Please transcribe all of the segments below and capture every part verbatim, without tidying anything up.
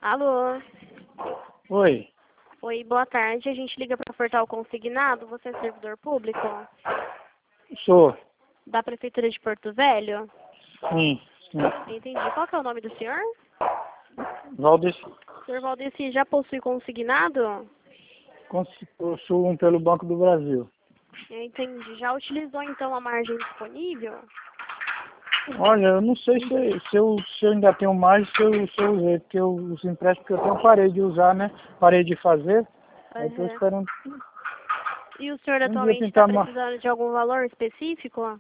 Alô? Oi, Oi, boa tarde. A gente liga para ofertar o consignado. Você é servidor público? sou. Da Prefeitura de Porto Velho? Sim, sim. Entendi. Qual que é o nome do senhor? Valdeci, Senhor Valdeci, já possui consignado? possuo um pelo Banco do Brasil. Entendi. Já utilizou então a margem disponível? Olha, eu não sei se, se, eu, se eu ainda tenho mais, se eu, se eu usei, porque eu, os empréstimos que eu tenho eu parei de usar, né? Parei de fazer. Aí estou Uhum. esperando E o senhor um dia atualmente está tentar mais. precisando de algum valor específico?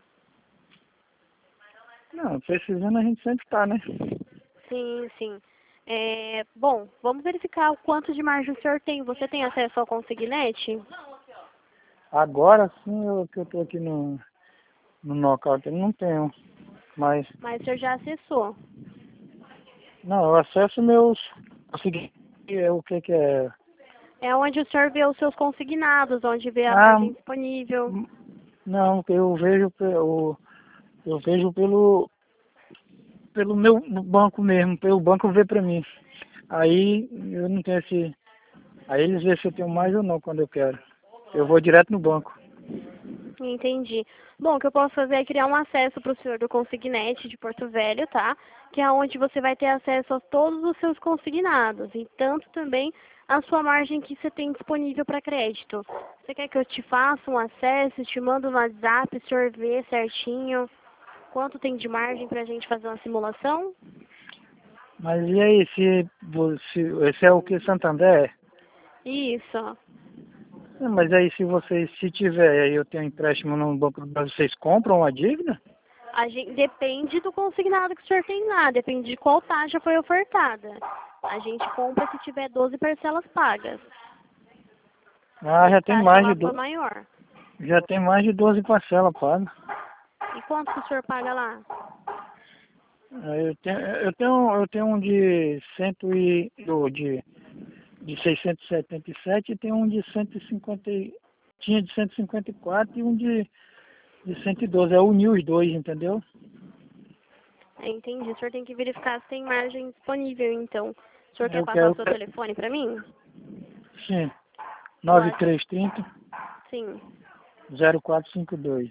Não, precisando a gente sempre está, né? Sim, sim. É, bom, vamos verificar o quanto de margem o senhor tem. Você tem acesso ao consignete? Agora sim, eu, que eu estou aqui no, no knockout, eu não tenho. Mas, Mas o senhor já acessou. não, eu acesso meus. Consegui, é o que que é. É onde o senhor vê os seus consignados, onde vê a Ah, margem disponível. não, eu vejo pelo, eu vejo pelo, pelo meu no banco mesmo, pelo banco vê pra mim. Aí eu não tenho esse. Aí eles veem se eu tenho mais ou não quando eu quero. Eu vou direto no banco. Entendi. Bom, o que eu posso fazer é criar um acesso para o senhor do Consignete de Porto Velho, tá? Que é onde você vai ter acesso a todos os seus consignados e tanto também a sua margem que você tem disponível para crédito. Você quer que eu te faça um acesso, te mando no WhatsApp, o senhor vê certinho quanto tem de margem para a gente fazer uma simulação? Mas e aí, se você. Esse é o que Santander? Isso. É, mas aí se vocês, se tiver, aí eu tenho empréstimo no Banco do Brasil, vocês compram a dívida? A gente, depende do consignado que o senhor tem lá, depende de qual taxa foi ofertada. A gente compra se tiver doze parcelas pagas. Ah, E a já tem taxa mais de lá for do, maior. já tem mais de doze parcelas pagas. E quanto que o senhor paga lá? Aí Eu tenho, eu tenho, eu tenho um de cento e do, de de seiscentos e setenta e sete e tem um de cento e cinquenta e- tinha de cento e cinquenta e quatro e um de, de cento e doze. Eu uni os dois, entendeu? Entendi. O senhor tem que verificar se tem margem disponível, então. O senhor quer Eu passar o quero, seu telefone para mim? sim, O nove WhatsApp? três três zero, Sim. zero quatro cinco dois.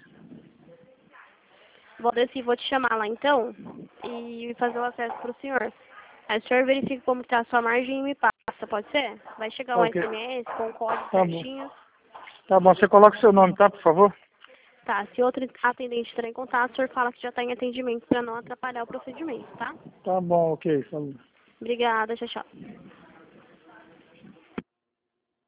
Vou descer, vou te chamar lá então e fazer o acesso para o senhor. Aí o senhor verifica como está a sua margem e me passa, pode ser? Vai chegar um Ok, S M S com o código tá bom. certinho. Tá bom, você coloca o seu nome, tá, por favor? Tá, se outro atendente entrar em contato, o senhor fala que já está em atendimento para não atrapalhar o procedimento, tá? Tá bom, ok, falou. Obrigada, tchau, tchau.